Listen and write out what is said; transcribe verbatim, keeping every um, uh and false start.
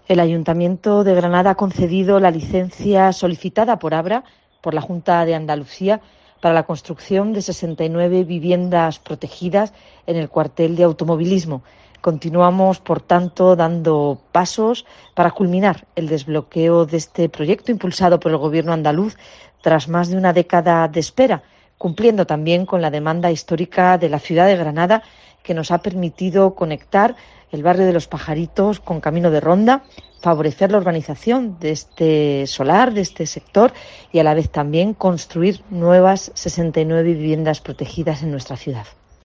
El Ayuntamiento de Granada ha concedido la licencia solicitada por Abra, por la Junta de Andalucía, para la construcción de sesenta y nueve viviendas protegidas en el cuartel de automovilismo. Continuamos, por tanto, dando pasos para culminar el desbloqueo de este proyecto impulsado por el Gobierno andaluz tras más de una década de espera, cumpliendo también con la demanda histórica de la ciudad de Granada, que nos ha permitido conectar el barrio de Los Pajaritos con Camino de Ronda, favorecer la urbanización de este solar, de este sector, y a la vez también construir nuevas sesenta y nueve viviendas protegidas en nuestra ciudad.